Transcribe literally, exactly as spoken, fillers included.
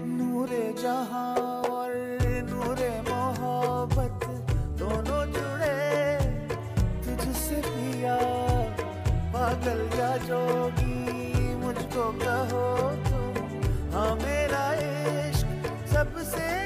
नूरे जहां और नूरे मोहब्बत दोनों जुड़े तुझसे पिया। पागल या जोगी मुझको कहो तुम, हाँ मेरा इश्क सबसे